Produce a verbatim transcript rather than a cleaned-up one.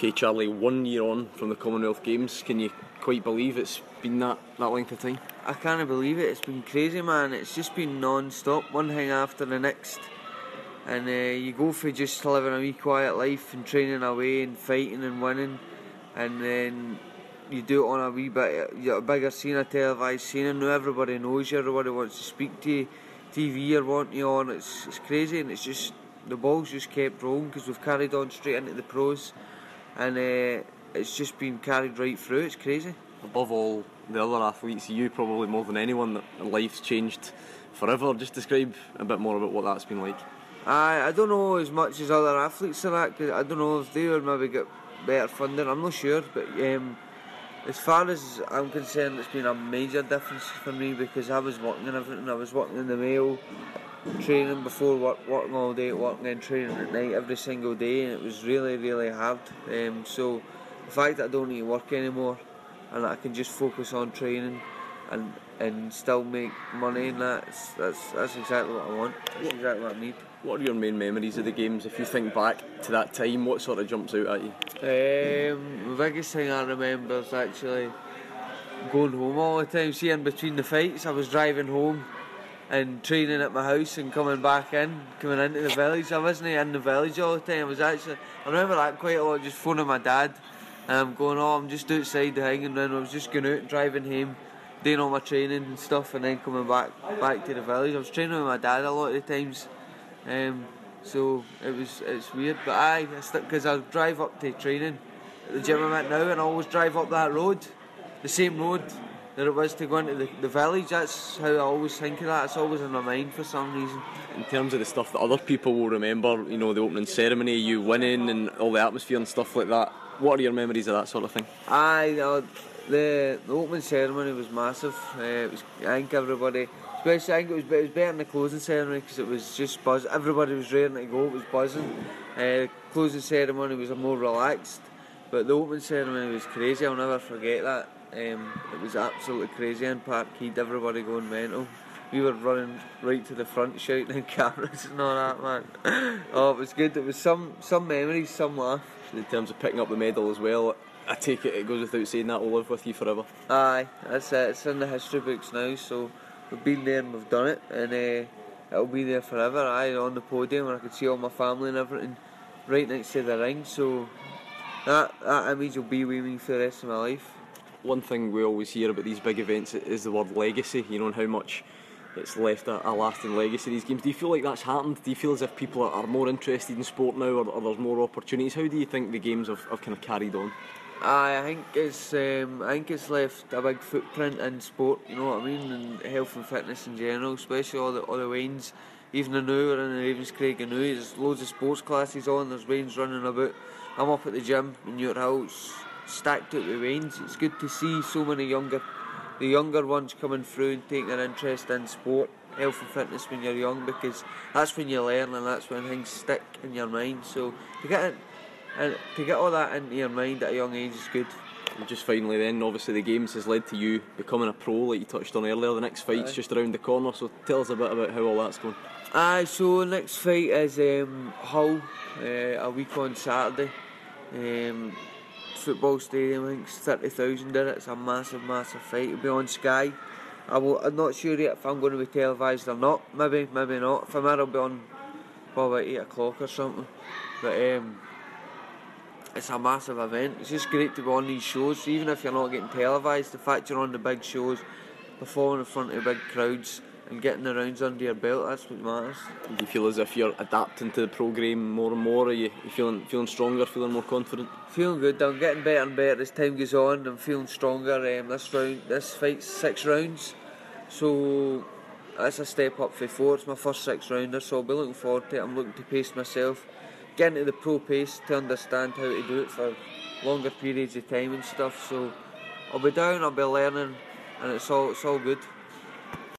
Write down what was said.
Okay, Charlie, one year on from the Commonwealth Games, can you quite believe it's been that, that length of time? I can't believe it, it's been crazy, man. It's just been non-stop, one thing after the next. And uh, you go for just living a wee quiet life and training away and fighting and winning, and then you do it on a wee bit, a bigger scene, a televised scene, and now everybody knows you, everybody wants to speak to you, T V are wanting you on. It's, it's crazy, and it's just, the ball's just kept rolling because we've carried on straight into the pros, and uh, it's just been carried right through. It's crazy. Above all the other athletes, you probably more than anyone, that life's changed forever. Just describe a bit more about what that's been like. I I don't know as much as other athletes are that, cause I don't know if they would maybe get better funding, I'm not sure, but um, as far as I'm concerned, it's been a major difference for me because I was working and everything. I was working in the Mail, training before work, working all day at work, and then training at night every single day, and it was really, really hard. Um, so the fact that I don't need to work anymore and that I can just focus on training and and still make money, and that's that's that's exactly what I want. That's exactly what I need. What are your main memories of the games? If you think back to that time, what sort of jumps out at you? Um, the biggest thing I remember is actually going home all the time. See, in between the fights, I was driving home and training at my house and coming back in, coming into the village. I wasn't in the village all the time. I was actually, I remember that quite a lot, just phoning my dad and I'm going, oh, I'm just outside the thing, and then I was just going out and driving home, doing all my training and stuff, and then coming back back to the village. I was training with my dad a lot of the times. Um, so it was it's weird, but aye, because I drive up to training at the gym I'm at now, and I always drive up that road, the same road that it was to go into the, the village. That's how I always think of that. It's always in my mind for some reason. In terms of the stuff that other people will remember, you know, the opening ceremony, you winning and all the atmosphere and stuff like that, what are your memories of that sort of thing? Aye, uh, the, the opening ceremony was massive. Uh, it was, I think everybody, especially I think it was, it was better than the closing ceremony because it was just buzz. Everybody was raring to go. It was buzzing. Uh, closing ceremony was a more relaxed, but the opening ceremony was crazy. I'll never forget that. Um, it was absolutely crazy in Parkhead. Everybody going mental. We were running right to the front, shouting at cameras and all that, man. Oh, it was good. It was some some memories, some laugh. In terms of picking up the medal as well, I take it it goes without saying that will live with you forever. Aye, that's it. It's in the history books now, so we've been there and we've done it, and uh, it'll be there forever. Aye, on the podium, and I could see all my family and everything right next to the ring, so that that image will be with me for the rest of my life. One thing we always hear about these big events is the word legacy, you know, and how much it's left a, a lasting legacy, these games. Do you feel like that's happened? Do you feel as if people are, are more interested in sport now, or, or there's more opportunities? How do you think the games have, have kind of carried on? Aye, I think it's um, I think it's left a big footprint in sport, you know what I mean, and health and fitness in general, especially all the all the wains. Even the now we're in the Ravenscraig and now there's loads of sports classes on, there's wains running about. I'm up at the gym in Newthill, it's stacked out with wains. It's good to see so many younger the younger ones coming through and taking an interest in sport, health and fitness when you're young, because that's when you learn and that's when things stick in your mind. So to get it, and to get all that into your mind at a young age is good. And just finally then, obviously the games has led to you becoming a pro, like you touched on earlier. The next fight's Aye. just around the corner, so tell us a bit about how all that's going. Aye, so the next fight is um, Hull, uh, a week on Saturday. Um, football stadium, I think it's thirty thousand in it. It's a massive, massive fight. It'll be on Sky. I will, I'm not sure yet if I'm going to be televised or not. Maybe, maybe not. If I'm here, it'll be on probably eight o'clock or something. But um, it's a massive event. It's just great to be on these shows. Even if you're not getting televised, the fact you're on the big shows, performing in front of big crowds and getting the rounds under your belt, that's what matters. Do you feel as if you're adapting to the programme more and more? Are you, you feeling feeling stronger, feeling more confident? Feeling good. I'm getting better and better as time goes on. I'm feeling stronger. Um, this round, this fight's six rounds, so that's a step up for four. It's my first six rounder, so I'll be looking forward to it. I'm looking to pace myself, get into the pro pace to understand how to do it for longer periods of time and stuff. So I'll be down, I'll be learning, and it's all it's all good.